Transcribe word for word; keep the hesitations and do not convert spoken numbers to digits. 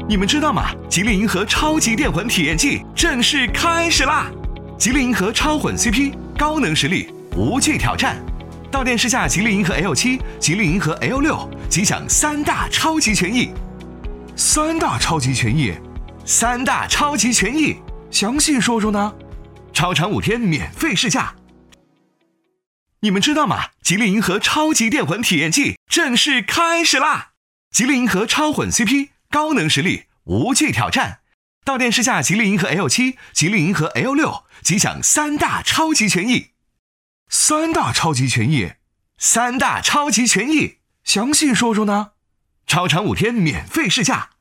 你们知道吗？吉利银河超级电混体验季正式开始啦！吉利银河超混 C P， 高能实力，无惧挑战。到店试驾吉利银河 L 七、吉利银河 L 六，即享三大超级权益。三大超级权益，三大超级权益，详细说说呢？超长五天免费试驾。你们知道吗？吉利银河超级电混体验季正式开始啦！吉利银河超混 C P， 高能实力，无惧挑战。到店试驾吉利银河 L 七、吉利银河 L 六，即享三大超级权益。三大超级权益，三大超级权益，详细说说呢？超长五天免费试驾。